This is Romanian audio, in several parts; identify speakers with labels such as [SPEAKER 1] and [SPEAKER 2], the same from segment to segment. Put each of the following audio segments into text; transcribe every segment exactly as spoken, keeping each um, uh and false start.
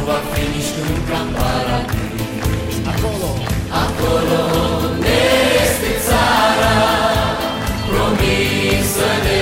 [SPEAKER 1] va fi nici când ca în paradis.
[SPEAKER 2] Acolo,
[SPEAKER 1] acolo ne este țara promisă de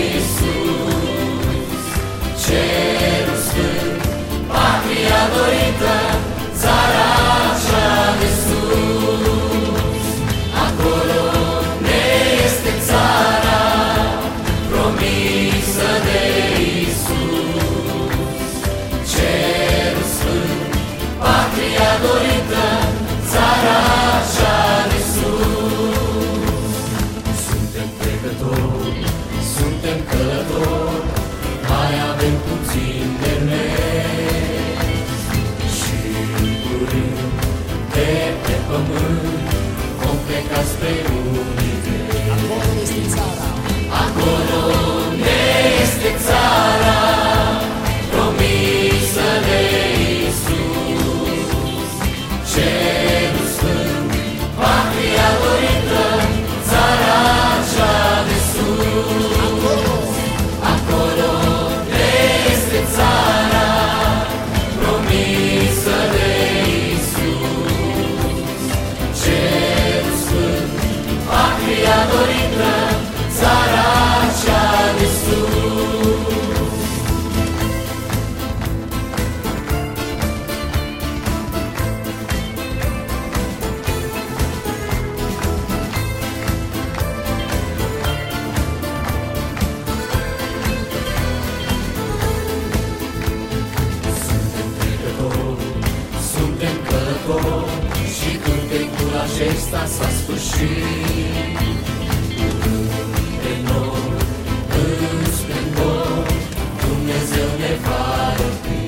[SPEAKER 1] Iisus. Cerul sfânt, patria dorită, țara cea de sus. Acolo ne este țara promisă de Iisus. Cerul sfânt, patria dorită, țara cea de sus. Suntem trecători, suntem călători, mai avem puțin de mers. Și în curând, de pe pământ, vom pleca spre univers.
[SPEAKER 2] acolo este țara.
[SPEAKER 1] Acolo ne este țara promisă de Iisus. Cerul sfânt, patria dorită, țara cea de sus. Acolo ne este țara promisă de Iisus. Cerul sfânt, patria dorită, țara cea de sus. Suntem trecători, suntem călători, și cântecul acesta s-a sfârșit. Pe noi, înspre noi, Dumnezeu ne va răpi.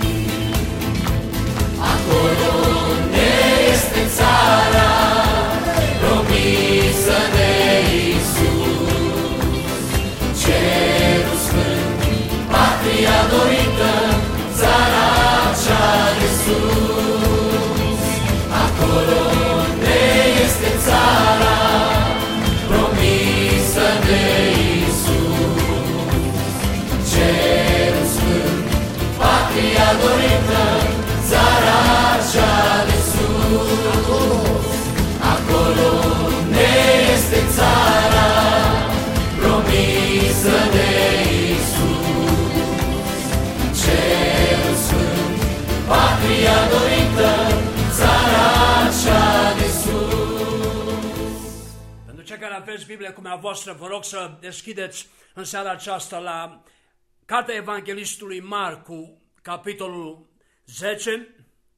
[SPEAKER 1] Acolo ne este țara promisă de Iisus. Cerul sfânt, patria dorită, țara cea de sus. Acolo ne este țara promisă de Iisus. Cerul sfânt, patria dorită, țara cea de sus. Acolo ne este țara promisă de Iisus. Cerul sfânt, patria dorită, țara cea de sus.
[SPEAKER 3] Pentru cei care aveți Biblia cu mea voastră, vă rog să deschideți în seara aceasta la Cartea Evanghelistului Marcu, capitolul zece.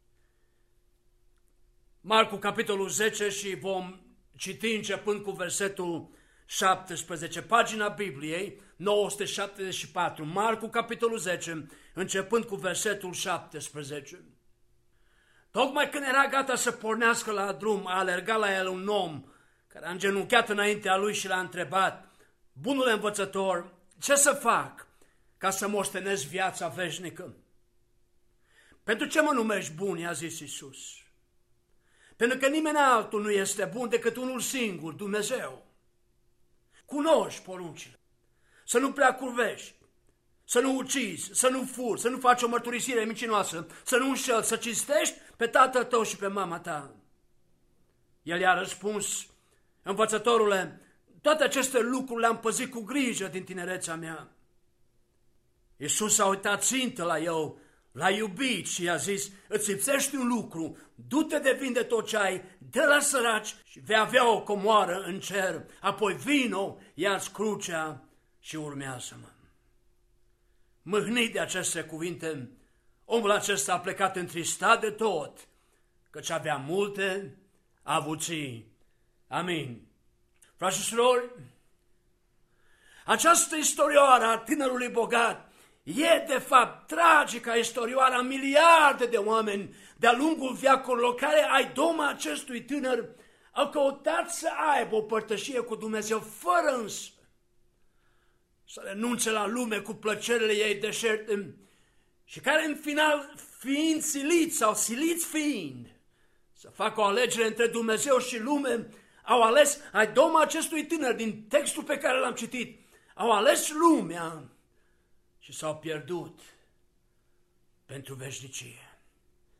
[SPEAKER 3] Marcu, capitolul zece, și vom citi începând cu versetul șaptesprezece. Pagina Bibliei, nouă sute șaptezeci și patru. Marcu, capitolul zece, începând cu versetul șaptesprezece. Tocmai când era gata să pornească la drum, a alergat la el un om care a îngenunchiat înaintea lui și l-a întrebat: bunule învățător, ce să fac ca să moștenesc viața veșnică? Pentru ce mă numești bun? I-a zis Iisus. Pentru că nimeni altul nu este bun decât unul singur, Dumnezeu. Cunoști poruncile: să nu prea curvești, să nu ucizi, să nu furi, să nu faci o mărturisire mincinoasă, să nu înșeli, să cinstești pe tatăl tău și pe mama ta. El i-a răspuns: învățătorule, toate aceste lucruri le-am păzit cu grijă din tinerețea mea. Iisus a uitat țintă la el, l-a iubit și i-a zis: îți lipsește un lucru, du-te de vinde tot ce ai, dă la săraci și vei avea o comoară în cer, apoi vino, ia-ți crucea și urmează-mă. Mâhnit de aceste cuvinte, omul acesta a plecat întristat de tot, căci avea multe avuții. Amin. Frați și surori, această istorioară a tânărului bogat e de fapt tragica istorioară a miliarde de oameni de-a lungul veacurilor care, ai doma acestui tânăr, au căutat să aibă o părtășie cu Dumnezeu, fără însă să renunțe la lume cu plăcerile ei deșerte, și care în final, fiind siliți sau siliți fiind să facă o alegere între Dumnezeu și lume, au ales, ai doma acestui tânăr din textul pe care l-am citit, au ales lumea și s-au pierdut pentru veșnicie.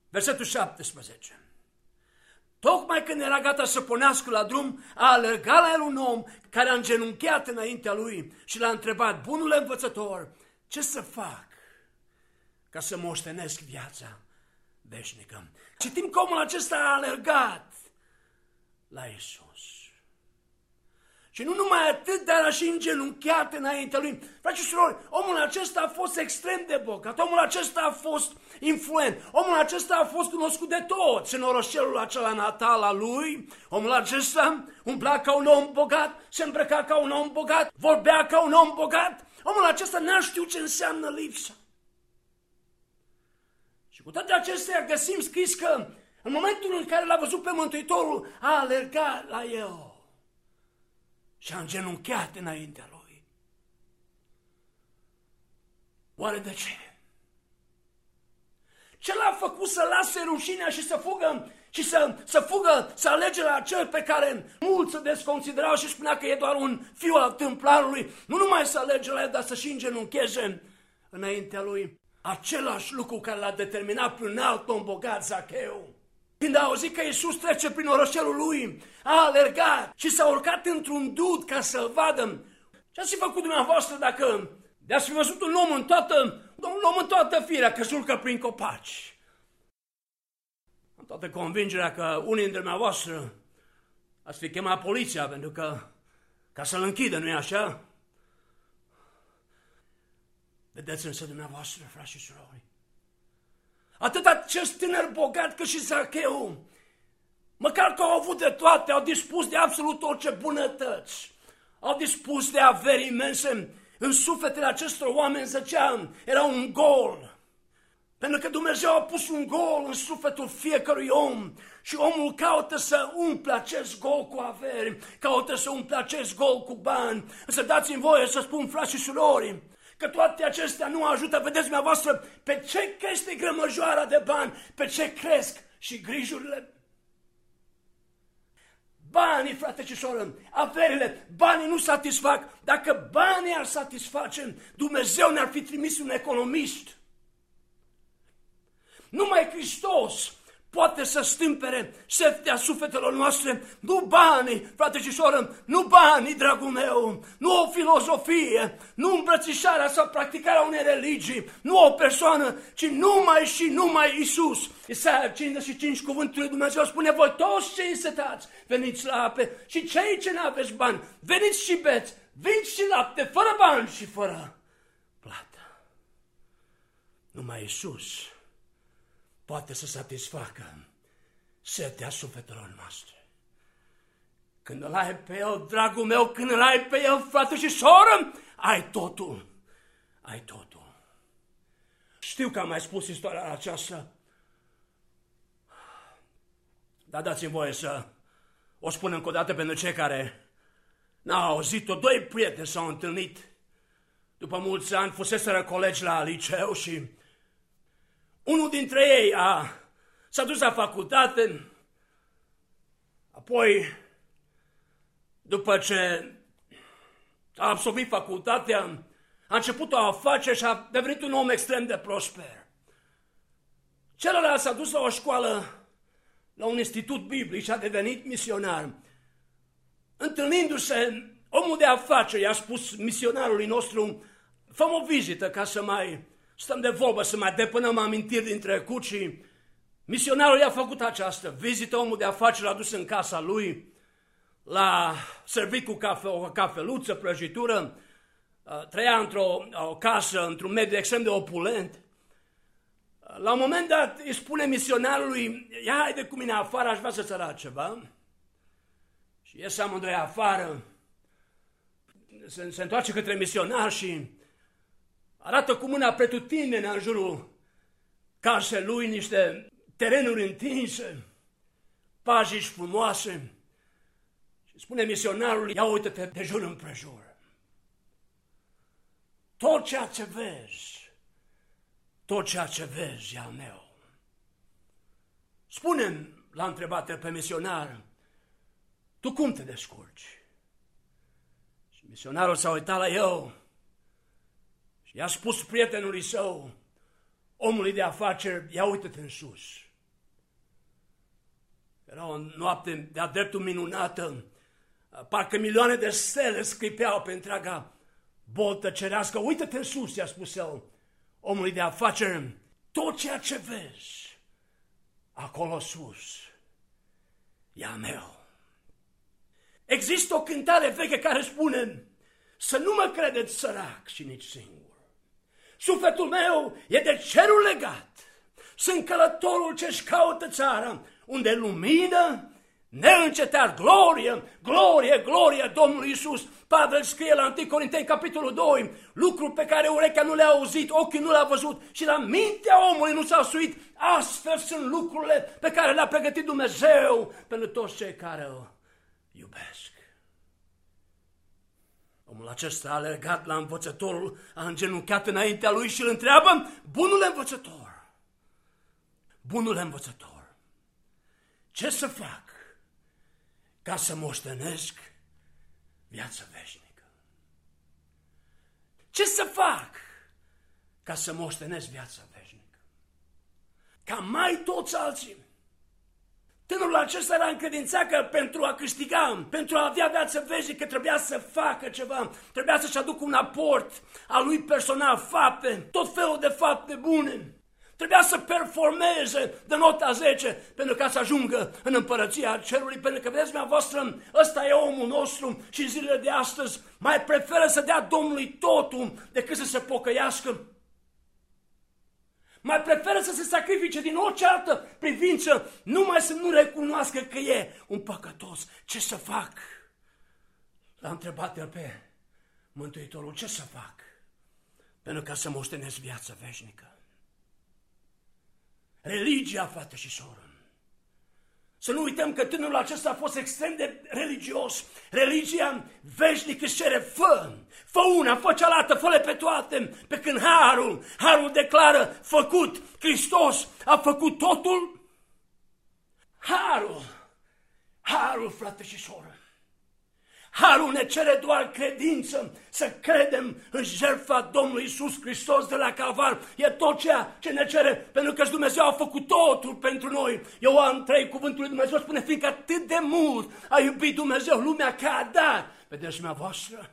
[SPEAKER 3] Versetul șaptesprezece. Tocmai când era gata să pornească la drum, a alergat la el un om care a îngenunchiat înaintea lui și l-a întrebat: bunule învățător, ce să fac ca să moștenesc viața veșnică? Citim că omul acesta a alergat la Iisus. Și nu numai atât, dar a și îngenunchiat înaintea lui. Frați și surori, omul acesta a fost extrem de bogat, omul acesta a fost influent, omul acesta a fost cunoscut de toți în orășelul acela natal al lui. Omul acesta umbla ca un om bogat, se îmbrăca ca un om bogat, vorbea ca un om bogat. Omul acesta n-a știut ce înseamnă lipsa. Și cu toate acestea găsim scris că în momentul în care l-a văzut pe Mântuitorul, a alergat la el și a îngenunchiat înaintea lui. Oare de ce? Ce l-a făcut să lase rușinea și să fugă și să, să fugă, să alege la cel pe care mulți se desconsiderau și spunea că e doar un fiu al tâmplarului? Nu numai să alege la el, dar să și îngenuncheze înaintea lui. Același lucru care l-a determinat pe un alt om bogat, Zacheu. Când a auzit că Iisus trece prin orășelul lui, a alergat și s-a urcat într-un dud ca să-l vadă. Ce-ați făcut dumneavoastră dacă de-ați fi văzut un om în toată, un om în toată firea că urcă prin copaci? Am toată convingerea că unii dintre dumneavoastră ați fi chemat poliția pentru că ca să-l închidă, nu-i așa? Vedeți însă dumneavoastră, frați și surori, atât acest tânăr bogat cât și Zacheu, măcar că au avut de toate, au dispus de absolut orice bunătăți, au dispus de averi imense, în sufletele acestor oameni zăcea, era un gol. Pentru că Dumnezeu a pus un gol în sufletul fiecărui om și omul caută să umple acest gol cu averi, caută să umple acest gol cu bani. Însă dați-mi voie să spun, frați și surori, că toate acestea nu ajută. Vedeți dumneavoastră pe ce crește grămăjoara de bani, pe ce cresc și grijurile. Banii, frate și soră, averile, banii nu satisfac. Dacă banii ar satisface, Dumnezeu ne-ar fi trimis un economist. Numai Hristos poate să stâmpere setea sufletelor noastre. Nu banii, frate și soră, nu banii, dragul meu, nu o filozofie, nu îmbrățișarea sau practicarea unei religii, nu o persoană, ci numai și numai Iisus. Isaia cincizeci și cinci, cuvântul lui Dumnezeu spune: voi toți cei însetați, veniți la ape, și cei ce n-aveți bani, veniți și beți, vin și lapte, fără bani și fără plată. Numai Iisus poate să satisfacă setea sufletelor noastre. Când îl ai pe El, dragul meu, când îl ai pe El, frate și soră, ai totul. Ai totul. Știu că am mai spus istoria aceasta, dar dați-mi voie să o spun încă o dată pentru cei care n-au auzit-o. Doi prieteni s-au întâlnit după mulți ani, fuseseră colegi la liceu și unul dintre ei a, s-a dus la facultate, apoi, după ce a absolvit facultatea, a început o afacere și a devenit un om extrem de prosper. Celălalt s-a dus la o școală, la un institut biblic și a devenit misionar. Întâlnindu-se, omul de afaceri i-a spus misionarului nostru: fă-mi o vizită ca să mai stăm de vorbă, să mai depănăm amintiri din trecut. Și misionarul i-a făcut această vizită. Omul de afaceri l-a dus în casa lui, l-a servit cu cafe, o cafeluță, prăjitură, trăia într-o o casă, într-un mediu extrem de opulent. La un moment dat îi spune misionarului: ia haide cu mine afară, aș vrea să-ți arăt ceva. Și ies amândoi afară, se, se întoarce către misionar și arată cu mâna pretutindeni în jurul casei lui niște terenuri întinse, pajici frumoase. Și spune misionarului: ia uită-te de jur împrejur. Tot ceea ce vezi, tot ceea ce vezi e al meu. Spune-mi, l-a întrebat pe misionar, tu cum te descurci? Și misionarul s-a uitat la el și i-a spus prietenului său, omului de afaceri: ia uită-te în sus. Era o noapte de-a dreptul minunată, parcă milioane de stele scripeau pe întreaga boltă cerească. Uită-te în sus, i-a spus el omului de afaceri, tot ceea ce vezi acolo sus e a meu. Există o cântare veche care spune, să nu mă credeți sărac și nici singur. Sufletul meu e de cerul legat. Sunt călătorul ce-și caută țara, unde lumină, neîncetat, glorie, glorie, glorie Domnului Iisus. Pavel scrie la întâi Corinteni, capitolul doi, lucruri pe care urechea nu le-a auzit, ochii nu le-a văzut și la mintea omului nu s-a suit. Astfel sunt lucrurile pe care le-a pregătit Dumnezeu pentru toți cei care îl iubesc. Omul acesta a alergat la învățătorul, a îngenunchiat înaintea lui și îl întreabă, bunule învățător, bunule învățător, ce să fac ca să moștenesc viața veșnică? Ce să fac ca să moștenesc viața veșnică? Ca mai toți alții. Tânărul acesta era încredințat că pentru a câștiga, pentru a avea viață veșnică, trebuia să facă ceva, trebuia să-și aducă un aport al lui personal, fapte, tot felul de fapte bune. Trebuia să performeze de nota zece pentru ca să ajungă în împărăția cerului, pentru că, vedeți, dumneavoastră, ăsta e omul nostru și în zilele de astăzi mai preferă să dea Domnului totul decât să se pocăiască. Mai preferă să se sacrifice din orice altă privință, numai să nu recunoască că e un păcătos. Ce să fac? L-a întrebat el pe Mântuitorul, ce să fac pentru ca să moștenesc viața veșnică? Religia, frate și soră. Să nu uităm că tânărul acesta a fost extrem de religios. Religia veșnică își cere, fă, fă una, fă cealaltă, fă-le pe toate. Pe când harul, harul declară, făcut, Hristos a făcut totul. Harul, harul, frate și soră. Harul ne cere doar credință, să credem în jertfa Domnului Iisus Hristos de la Calvar. E tot ceea ce ne cere, pentru că Dumnezeu a făcut totul pentru noi. Ioan trei, cuvântul lui Dumnezeu spune, fiindcă atât de mult a iubit Dumnezeu lumea că a dat. Vedeți, dumneavoastră,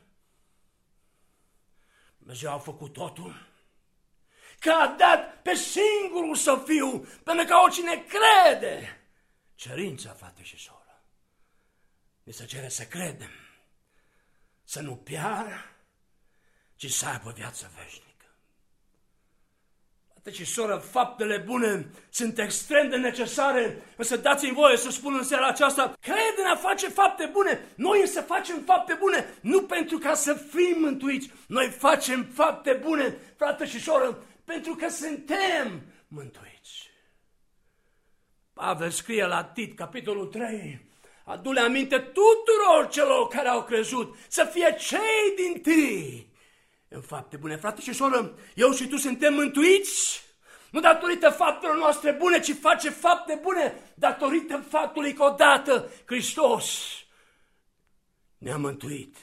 [SPEAKER 3] Dumnezeu a făcut totul, că a dat pe singurul Său Fiu, pentru că oricine crede. Cerința, frate și soră, ne se cere să credem, să nu piară, ci să aibă viață veșnică. Frate și soră, faptele bune sunt extrem de necesare, însă dați-mi voie să spun în seara aceasta, crede în a face fapte bune. Noi însă facem fapte bune, nu pentru ca să fim mântuiți, noi facem fapte bune, frate și soră, pentru că suntem mântuiți. Pavel scrie la Tit, capitolul trei, adu-le aminte tuturor celor care au crezut, să fie cei dintâi în fapte bune. Frate și soră, eu și tu suntem mântuiți, nu datorită faptelor noastre bune, ci face fapte bune datorită faptului că odată Hristos ne-a mântuit.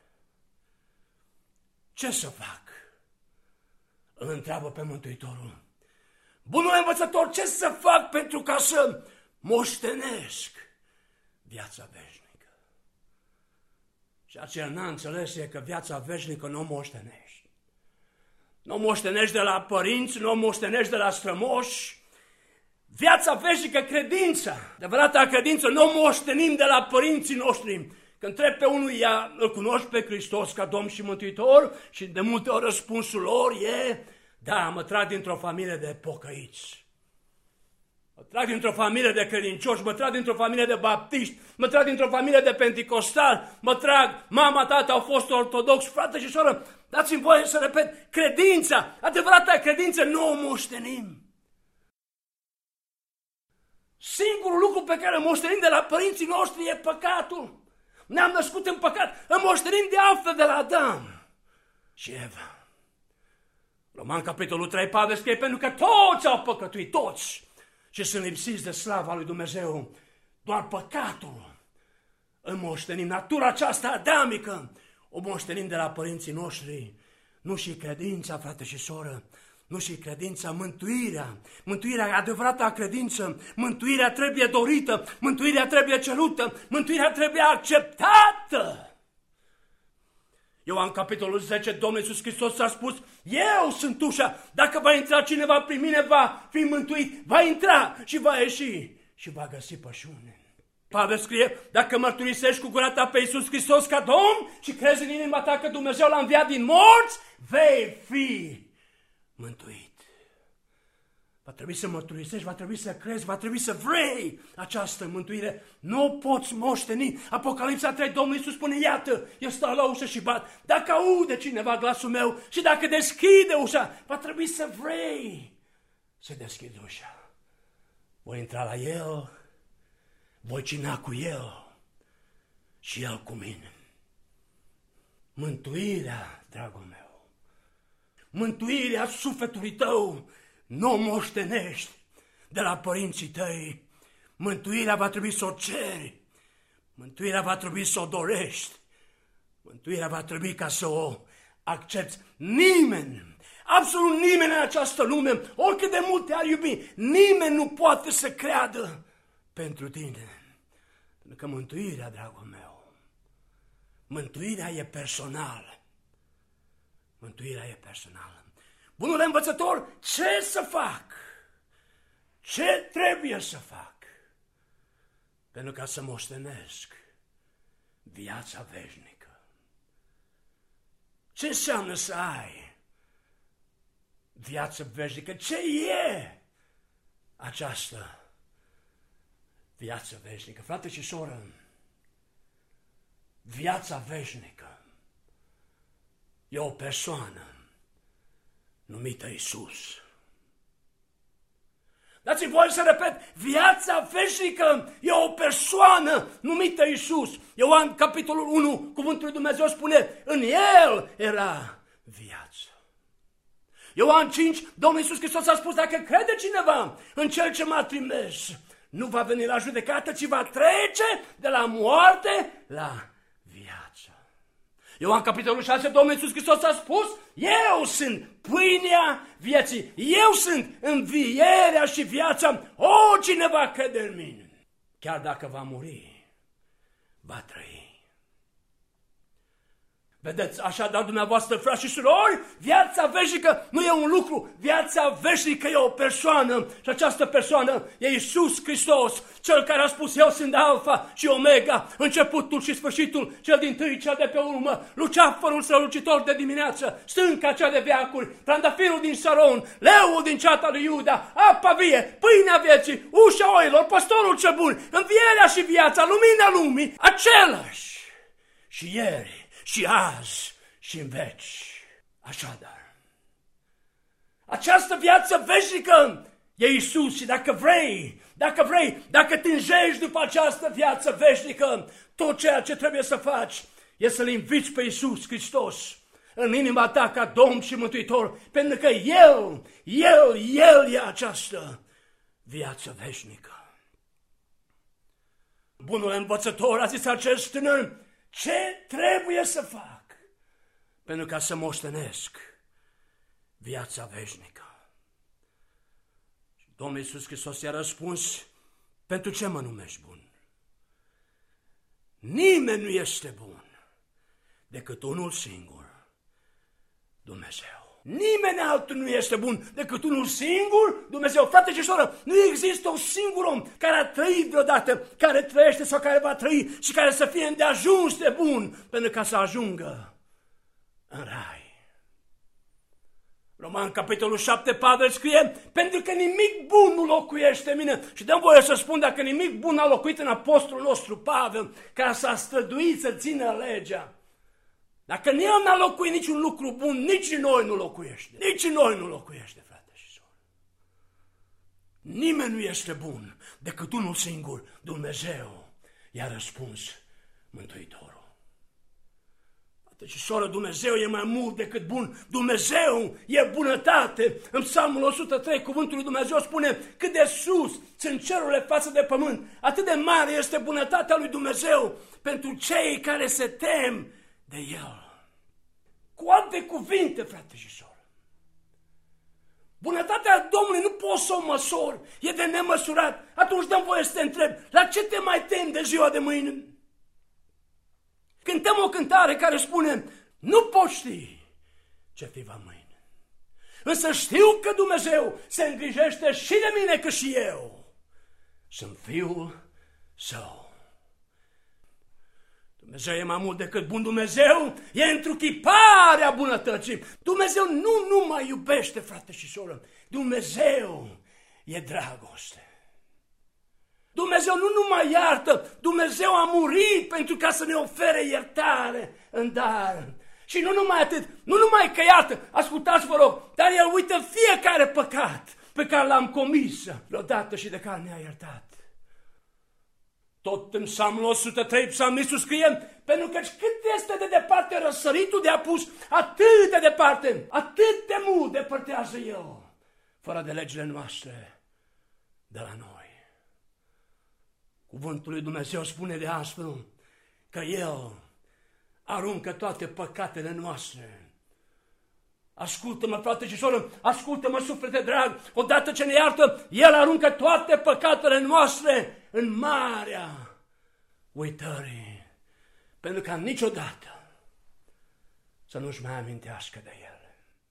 [SPEAKER 3] Ce să fac? Îl întreabă pe Mântuitorul. Bunul învățător, ce să fac pentru ca să moștenesc viața veșnică? Și aceea n-a înțeles e că viața veșnică nu o moștenești. Nu o moștenești de la părinți, nu o moștenești de la strămoși. Viața veșnică, credința, adevărata credință, nu o moștenim de la părinții noștri. Când trebuie pe unul, ea, îl cunoști pe Hristos ca Domn și Mântuitor și de multe ori răspunsul lor e, da, mă trag dintr-o familie de pocăiți. Mă trag dintr-o familie de credincioși, mă trag dintr-o familie de baptiști, mă trag dintr-o familie de penticostali, mă trag, mama, tata au fost ortodoxi, frate și soră, dați-mi voie să repet, credința, adevărata credință, nu o moștenim. Singurul lucru pe care îl moștenim de la părinții noștri e păcatul. Ne-am născut în păcat, îl moștenim de altfel de la Adam și Eva. Roman, capitolul trei, Pavel scrie, pentru că toți au păcătuit, toți, și sunt lipsiți de slava lui Dumnezeu. Doar păcatul îl moștenim. Natura aceasta adamică o moștenim de la părinții noștri. Nu și credința, frate și soră, Nu și credința, mântuirea. Mântuirea, adevărata credință. Mântuirea trebuie dorită, mântuirea trebuie cerută, mântuirea trebuie acceptată. Ioan capitolul zece, Domnul Iisus Hristos a spus, eu sunt ușa, dacă va intra cineva prin mine, va fi mântuit, va intra și va ieși și va găsi pășune. Pavel scrie, dacă mărturisești cu gura ta pe Iisus Hristos ca Domn și crezi în inima ta că Dumnezeu l-a înviat din morți, vei fi mântuit. Va trebui să mărturisești, va trebui să crezi, va trebui să vrei această mântuire. Nu o poți moșteni. Apocalipsa trei, Domnul Iisus spune, iată, eu stau la ușă și bat. Dacă aude cineva glasul meu și dacă deschide ușa, va trebui să vrei să deschizi ușa. Voi intra la El, voi cina cu El și El cu mine. Mântuirea, dragul meu, mântuirea sufletului tău, nu o moștenești de la părinții tăi. Mântuirea va trebui să o ceri. Mântuirea va trebui să o dorești. Mântuirea va trebui ca să o accepti. Nimeni, absolut nimeni în această lume, oricât de mult te-ar iubi, nimeni nu poate să creadă pentru tine. Pentru că mântuirea, dragul meu, mântuirea e personală. Mântuirea e personală. Bunule învățător, ce să fac? Ce trebuie să fac? Pentru ca să moștenesc viața veșnică. Ce înseamnă să ai viață veșnică? Ce e această viață veșnică? Frate și soră, viața veșnică e o persoană numită Iisus. Dați-mi voie să repet, viața veșnică e o persoană numită Iisus. Ioan, capitolul unu, cuvântul lui Dumnezeu spune, în El era viață. Ioan cinci, Domnul Iisus Hristos a spus, dacă crede cineva în Cel ce m-a trimis, nu va veni la judecată, ci va trece de la moarte la viață. Ioan capitolul șase, Domnul Iisus Hristos a spus, eu sunt pâinea vieții, eu sunt învierea și viața, oricine va crede în mine, chiar dacă va muri, va trăi. Vedeți, așadar, dumneavoastră, frați și surori, viața veșnică nu e un lucru, viața veșnică e o persoană și această persoană e Iisus Hristos, Cel care a spus, eu sunt Alfa și Omega, începutul și sfârșitul, cel dintâi, cel de pe urmă, luceafărul strălucitor de dimineață, stânca cea de veacuri, trandafirul din Saron, leul din ceata lui Iuda, apa vie, pâinea vieții, ușa oilor, păstorul cel bun, învierea și viața, lumina lumii, același și ieri, și azi și în veci. Așadar, această viață veșnică e Iisus și dacă vrei, dacă vrei, dacă tânjești după această viață veșnică, tot ceea ce trebuie să faci e să-L inviți pe Iisus Hristos în inima ta ca Domn și Mântuitor, pentru că El, El, El e această viață veșnică. Bunul învățător, a zis acest tânăr, ce trebuie să fac pentru ca să moștenesc viața veșnică? Și Domnul Iisus Hristos i-a răspuns, pentru ce mă numești bun? Nimeni nu este bun decât unul singur, Dumnezeu. Nimeni altul nu este bun decât unul singur, Dumnezeu. Frate și soră, nu există un singur om care a trăit vreodată, care trăiește sau care va trăi și care să fie îndeajuns de bun pentru ca să ajungă în rai. Roman, capitolul șapte, Pavel scrie, pentru că nimic bun nu locuiește în mine. Și dăm voie să spun, dacă nimic bun a locuit în apostolul nostru Pavel, care s-a străduit să țină legea, dacă în el n-a locuit niciun lucru bun, nici în noi nu locuiește. Nici în noi nu locuiește, frate și soră. Nimeni nu este bun decât unul singur, Dumnezeu. I-a răspuns Mântuitorul. Frate și soră, Dumnezeu e mai mult decât bun. Dumnezeu e bunătate. În Psalmul o sută trei, cuvântul lui Dumnezeu spune, cât de sus sunt cerurile față de pământ, atât de mare este bunătatea lui Dumnezeu pentru cei care se tem de El. Cu alte cuvinte, frate și soră, Bunătatea Domnului nu poți să o măsori, e de nemăsurat. Atunci dăm voie să te întreb, la ce te mai temi de ziua de mâine? Cântăm o cântare care spune, nu poți ști ce fi va mâine. Însă știu că Dumnezeu se îngrijește și de mine, că și eu sunt fiul său. Dumnezeu e mai mult decât bun. Dumnezeu e întruchiparea bunătății. Dumnezeu nu numai iubește, frate și soră. Dumnezeu e dragoste. Dumnezeu nu numai iartă, Dumnezeu a murit pentru ca să ne ofere iertare în dar. Și nu numai atât, nu numai că iartă, ascultați vă rog, dar El uită fiecare păcat pe care l-am comis vreodată și de care ne-a iertat. Tot în Psalmul o sută trei, psalmistul scrie, pentru că cât este de departe răsăritul de apus, atât de departe, atât de mult depărtează El, fără de legile noastre, de la noi. Cuvântul lui Dumnezeu spune de astfel că El aruncă toate păcatele noastre. Ascultă-mă, frate și soră, ascultă-mă, suflete drag, odată ce ne iartă, El aruncă toate păcatele noastre în marea uitării, pentru ca niciodată să nu-și mai amintească de El.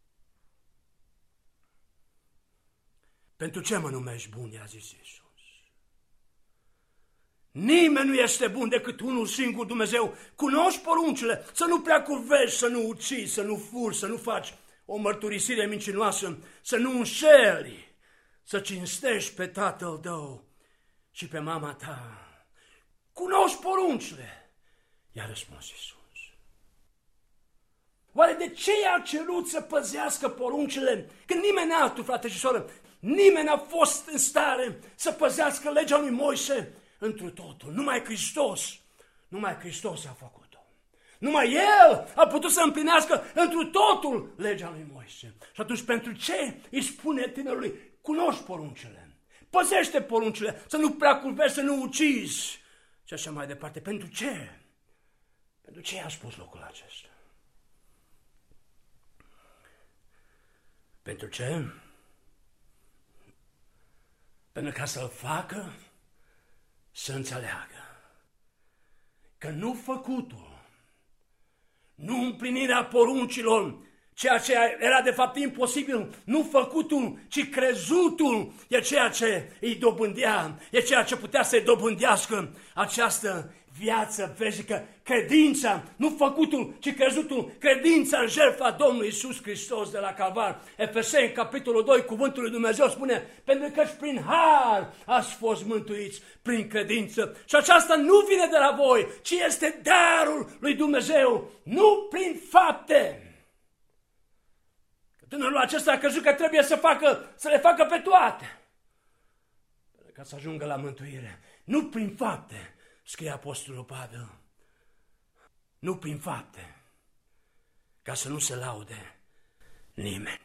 [SPEAKER 3] Pentru ce mă numești bun, i-a zis Iisus. Nimeni nu este bun decât unul singur, Dumnezeu. Cunoști poruncile, să nu prea curvești, să nu ucizi, să nu furi, să nu faci o mărturisire mincinoasă, să nu înșeli, să cinstești pe tatăl tău și pe mama ta. Cunoști poruncile, i-a răspuns Iisus. Oare de ce i-a cerut să păzească poruncile? Când nimeni altul, frate și soră, nimeni n-a fost în stare să păzească legea lui Moise întru totul. Numai Hristos, numai Hristos a făcut-o. Numai El a putut să împlinească întru totul legea lui Moise. Și atunci pentru ce îi spune tinerului, cunoști poruncile, păzește poruncile, să nu prea curvești, să nu ucizi și așa mai departe. Pentru ce? Pentru ce i-a spus lucrul acesta? Pentru ce? Pentru ca să-l facă să înțeleagă că nu făcutul, nu împlinirea poruncilor, ceea ce era de fapt imposibil, nu făcutul, ci crezutul e ceea ce îi dobândea, e ceea ce putea să-i dobândească această viață veșnică, credința, nu făcutul, ci crezutul, credința în jertfa Domnului Iisus Hristos de la Calvar. Efeseni, capitolul doi, cuvântul lui Dumnezeu spune, pentru că și prin har ați fost mântuiți prin credință. Și aceasta nu vine de la voi, ci este darul lui Dumnezeu, nu prin fapte. Tânărul acesta a crezut că trebuie să, facă, să le facă pe toate, ca să ajungă la mântuire. Nu prin fapte, scrie apostolul Pavel, nu prin fapte, ca să nu se laude nimeni.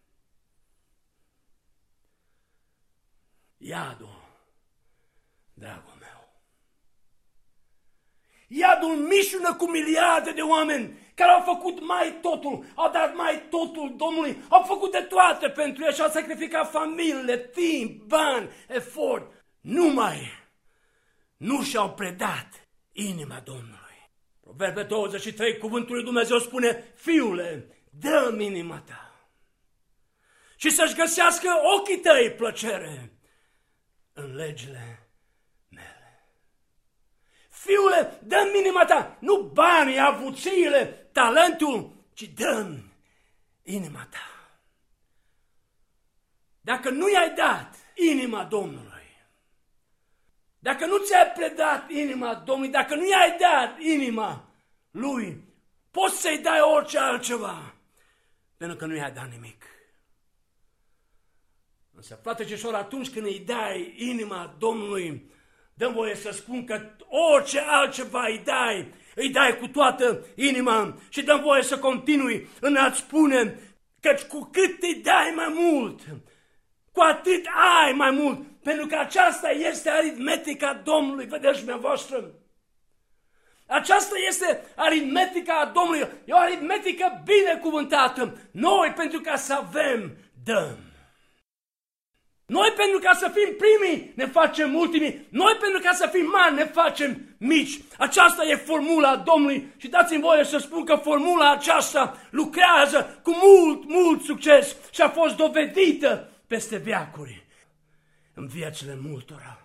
[SPEAKER 3] Iadul, dragul meu, iadul mișună cu miliarde de oameni care au făcut mai totul, au dat mai totul Domnului, au făcut de toate pentru ei și au sacrificat familiile, timp, bani, efort. Numai nu și-au predat inima Domnului. Proverbe douăzeci și trei, cuvântul lui Dumnezeu spune, fiule, dă-mi inima ta și să-și găsească ochii tăi plăcere în legile mele. Fiule, dă-mi inima ta, nu banii, avuțiile, talentul, ci dă-mi inima ta. Dacă nu i-ai dat inima Domnului, dacă nu ți-ai predat inima Domnului, dacă nu i-ai dat inima Lui, poți să-i dai orice altceva, pentru că nu i-ai dat nimic. Însă, frate și soră, atunci când îi dai inima Domnului, dă voie să spun că orice altceva îi dai, îi dai cu toată inima și dă voie să continui în a-ți spune că cu cât îi dai mai mult, cu atât ai mai mult, pentru că aceasta este aritmetica Domnului, vedeți dumneavoastră? Aceasta este aritmetica a Domnului, e o aritmetică binecuvântată. Noi, pentru ca să avem, dăm. Noi pentru ca să fim primii ne facem ultimii, noi pentru ca să fim mari ne facem mici. Aceasta e formula Domnului și dați-mi voie să spun că formula aceasta lucrează cu mult, mult succes și a fost dovedită peste veacuri în viețile multora.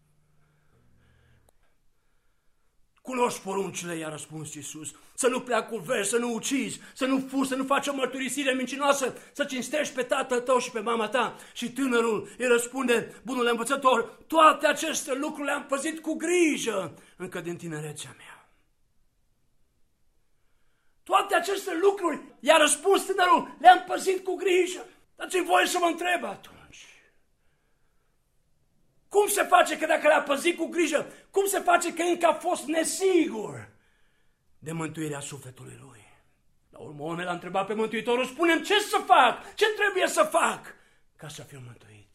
[SPEAKER 3] Cunoști poruncile, i-a răspuns Iisus, să nu plea cu vers, să nu ucizi, să nu furi, să nu faci o mărturisire mincinoasă, să cinstești pe tatăl tău și pe mama ta. Și tânărul îi răspunde, bunul învățător, toate aceste lucruri le-am păzit cu grijă încă din tinerețea mea. Toate aceste lucruri, i-a răspuns tânărul, le-am păzit cu grijă. Dați-mi voie să vă întreb atunci. Cum se face că dacă le-a păzit cu grijă, cum se face că încă a fost nesigur de mântuirea sufletului lui? La urmă, omul l-a întrebat pe Mântuitorul, spune-mi ce să fac, ce trebuie să fac ca să fiu mântuit?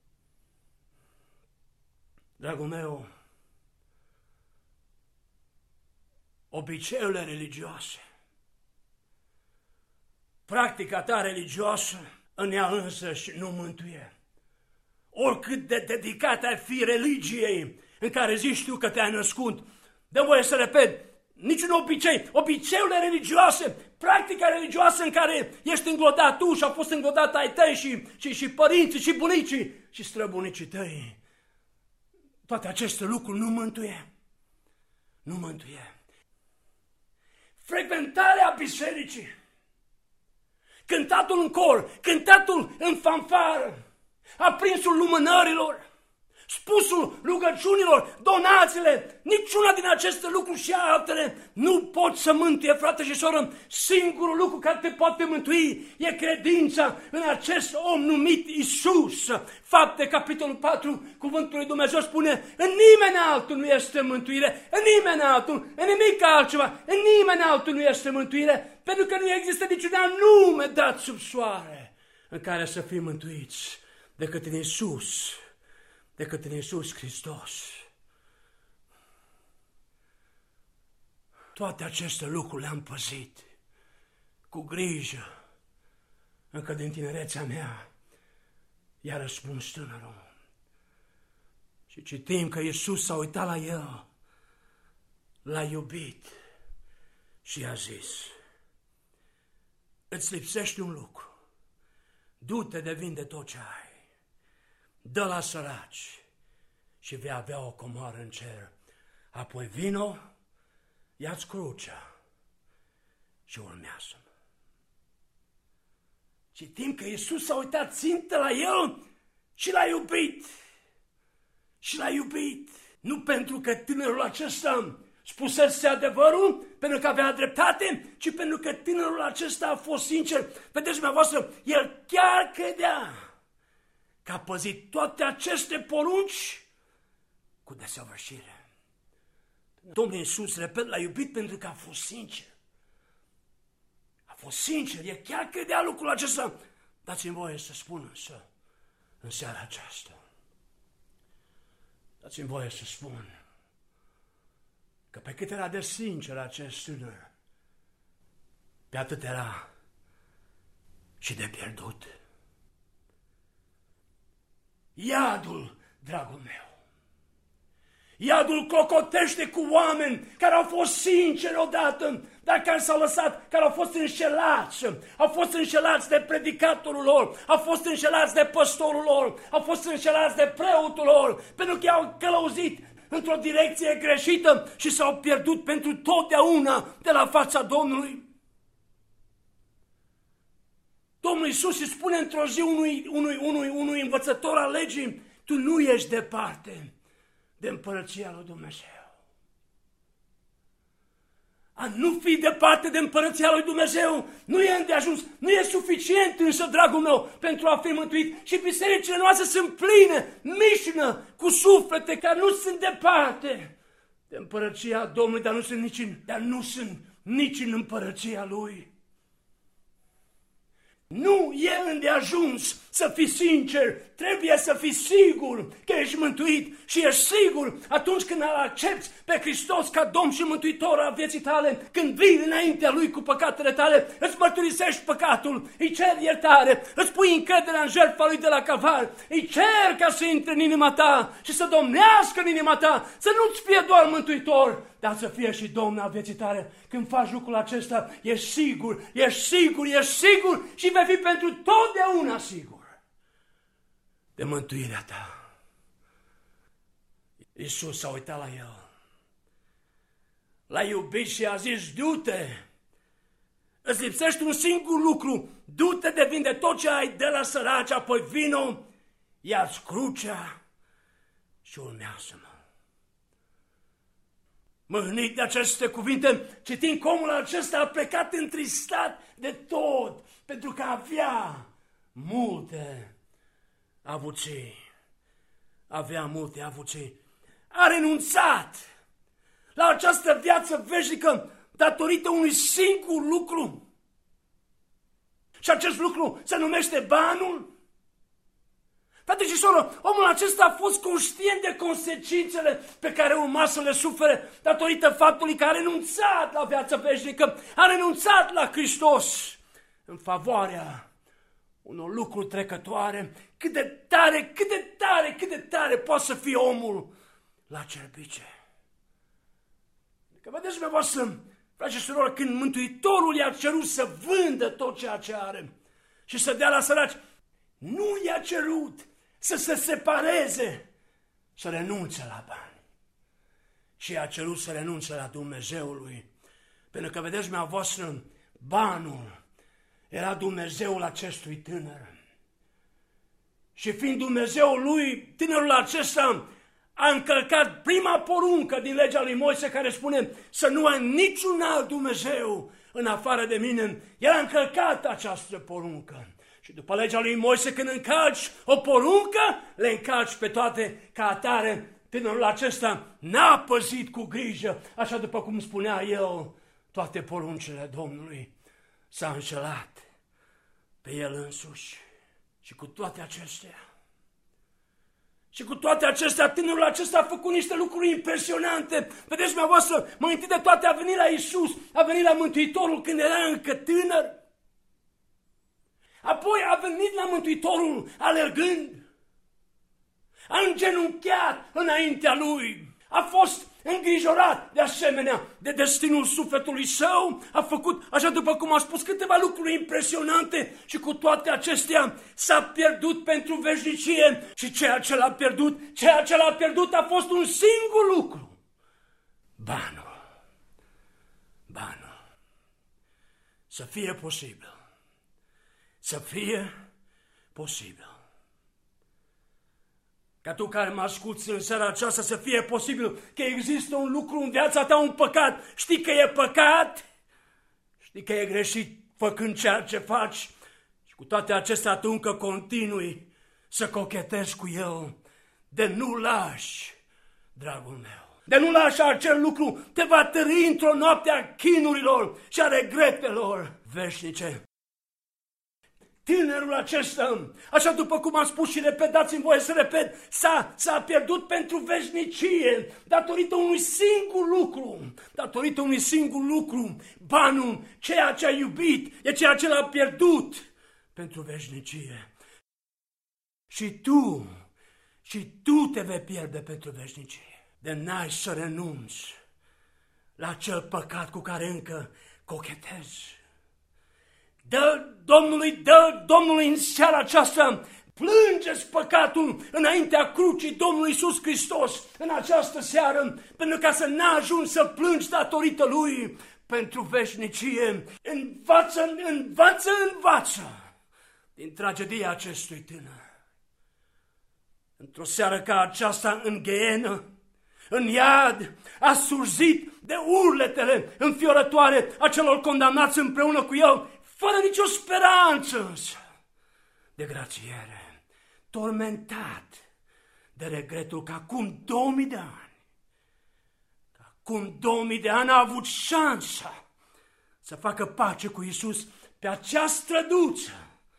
[SPEAKER 3] Dragul meu, obiceiurile religioase, practica ta religioasă în ea însăși nu mântuie. Oricât de dedicat ai fi religiei în care zici tu că te-ai născut, dă voie să repet, niciun obicei, obiceiurile religioase, practica religioasă în care ești înglodat tu și a fost înglodat ai tăi și, și, și părinții și bunicii și străbunicii tăi, toate aceste lucruri nu mântuie, nu mântuie. Frecventarea bisericii, cântatul în cor, cântatul în fanfară, aprinsul lumânărilor, spusul rugăciunilor, donațiile, niciuna din aceste lucruri și altele nu pot să mântuie, frate și soră. Singurul lucru care te poate mântui e credința în acest om numit Iisus. Fapte, capitolul patru, cuvântul lui Dumnezeu spune, în nimeni altul nu este mântuire, în nimeni altul, în nimic altceva, în nimeni altul nu este mântuire, pentru că nu există niciun nume dat sub soare în care să fim mântuiți decât în Iisus, decât în Iisus Hristos. Toate aceste lucruri le-am păzit cu grijă încă din tinerețea mea, i-a răspuns tânărul. Și citim că Iisus s-a uitat la el, l-a iubit și i-a zis, îți lipsește un lucru, du-te de vinde tot ce ai, dă la săraci și vei avea o comoară în cer. Apoi vino, ia-ți crucea și urmează-mă. Citim că Iisus s-a uitat țintă la el și l-a iubit. Și l-a iubit. Nu pentru că tânărul acesta spusese adevărul, pentru că avea dreptate, ci pentru că tânărul acesta a fost sincer. Vedeți, dumneavoastră, el chiar credea că a păzit toate aceste porunci cu desăvârșire. Domnul Iisus, repet, l-a iubit pentru că a fost sincer. A fost sincer, el chiar credea lucrul acesta. Dați-mi voie să spun însă, în seara aceasta, dați-mi voie să spun că pe cât era de sincer acest tânăr, pe atât era și de pierdut. Iadul, dragul meu, iadul clocotește cu oameni care au fost sinceri odată, dar care s-au lăsat, care au fost înșelați, au fost înșelați de predicatorul lor, au fost înșelați de păstorul lor, au fost înșelați de preotul lor, pentru că i-au călăuzit într-o direcție greșită și s-au pierdut pentru totdeauna de la fața Domnului. Domnul Iisus îi spune într-o zi unui, unui, unui, unui învățător al legii, tu nu ești departe de împărăția lui Dumnezeu. A nu fi departe de împărăția lui Dumnezeu nu e îndeajuns, nu e suficient însă, dragul meu, pentru a fi mântuit. Și bisericile noastre sunt pline, mișină, cu suflete care nu sunt departe de împărăția Domnului, dar nu sunt nici în, dar nu sunt nici în împărăția Lui. Nu e îndeajuns să fii sincer, trebuie să fii sigur că ești mântuit și ești sigur atunci când îl accepți pe Hristos ca Domn și Mântuitor al vieții tale, când vii înaintea Lui cu păcatele tale, îți mărturisești păcatul, îi ceri iertare, îți pui încrederea în jertfa Lui de la Calvar, îi ceri ca să intre în inima ta și să domnească în inima ta, să nu-ți fie doar Mântuitor, dar să fie și Domn al vieții tale. Când faci lucrul acesta, ești sigur, ești sigur, ești sigur și vei fi pentru totdeauna sigur de mântuirea ta. Iisus s-a uitat la el, l-a iubit și a zis, du-te, îți lipsește un singur lucru, du-te de vinde tot ce ai de la săraci, apoi vino, ia-ți crucea și urmează-mă. Mâhnit de aceste cuvinte, citim că omul acesta a plecat întristat de tot, pentru că avea multe avuții. Avea multe avuții. A renunțat la această viață veșnică datorită unui singur lucru. Și acest lucru se numește banul. Frate și soră, omul acesta a fost conștient de consecințele pe care urma să le sufere datorită faptului că a renunțat la viața veșnică, a renunțat la Hristos în favoarea unor lucruri trecătoare. Cât de tare, cât de tare, cât de tare poate să fie omul la cerbice. Că vedeți dumneavoastră, frate și soră, când Mântuitorul i-a cerut să vândă tot ceea ce are și să dea la săraci, nu i-a cerut să se separeze, să renunțe la bani. Și i-a cerut să renunțe la Dumnezeul lui. Pentru că, vedeți, dumneavoastră, banul era Dumnezeul acestui tânăr. Și fiind Dumnezeul lui, tânărul acesta a încălcat prima poruncă din legea lui Moise, care spune să nu ai niciun alt Dumnezeu în afară de mine. El a încălcat această poruncă. Și după legea lui Moise, când încalci o poruncă, le încalci pe toate. Ca atare, tânărul acesta n-a păzit cu grijă, așa după cum spunea el, toate poruncile Domnului. S-a înșelat pe el însuși. Și cu toate acestea, și cu toate acestea, tânărul acesta a făcut niște lucruri impresionante. Vedeți, dumneavoastră, mai întâi de toate a venit la Iisus, a venit la Mântuitorul când era încă tânăr. Apoi a venit la Mântuitorul alergând, a îngenunchiat înaintea lui, a fost îngrijorat de asemenea de destinul sufletului său, a făcut, așa după cum a spus, câteva lucruri impresionante și cu toate acestea s-a pierdut pentru veșnicie. Și ceea ce l-a pierdut, ceea ce l-a pierdut a fost un singur lucru: banul. Banul. Să fie posibil. Să fie posibil. Ca tu care mă asculți în seara aceasta, să fie posibil că există un lucru în viața ta, un păcat. Știi că e păcat, știi că e greșit făcând ceea ce faci și cu toate acestea tu încă continui să cochetezi cu el. De nu lași, dragul meu, de nu lași acel lucru, te va târî într-o noapte a chinurilor și a regretelor veșnice. Tânărul acesta, așa după cum am spus și repet, dați-mi voie să repet, s-a, s-a pierdut pentru veșnicie, datorită unui singur lucru, datorită unui singur lucru, banul, ceea ce a iubit, e ceea ce l-a pierdut pentru veșnicie. Și tu, și tu te vei pierde pentru veșnicie, de n-ai să renunți la acel păcat cu care încă cochetezi. Dă Domnului, dă Domnului în seara aceasta, plângeți păcatul înaintea crucii Domnului Iisus Hristos în această seară, pentru ca să n-ajungi să plângi datorită Lui pentru veșnicie. Învață, învață, învață din tragedia acestui tânăr. Într-o seară ca aceasta, în ghenă, în iad, a surzit de urletele înfiorătoare a celor condamnați împreună cu el, fără nicio speranță însă de grațiere, tormentat de regretul că acum două mii de ani, că acum două mii de ani a avut șansa să facă pace cu Iisus pe acea străduță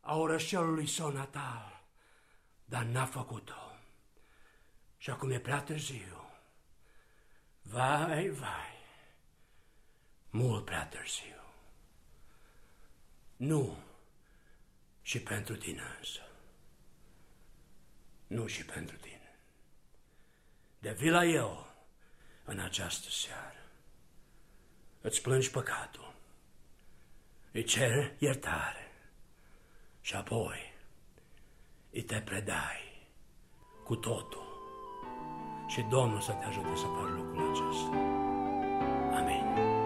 [SPEAKER 3] a orășelului său natal, dar n-a făcut-o. Și acum e prea târziu. Vai, vai, mult prea târziu. Nu și pentru tine însă. Nu și pentru tine. De vii la eu în această seară. Îți plângi păcatul, îi cer iertare și apoi îi te predai cu totul și Domnul să te ajute să faci lucrul acesta. Amin.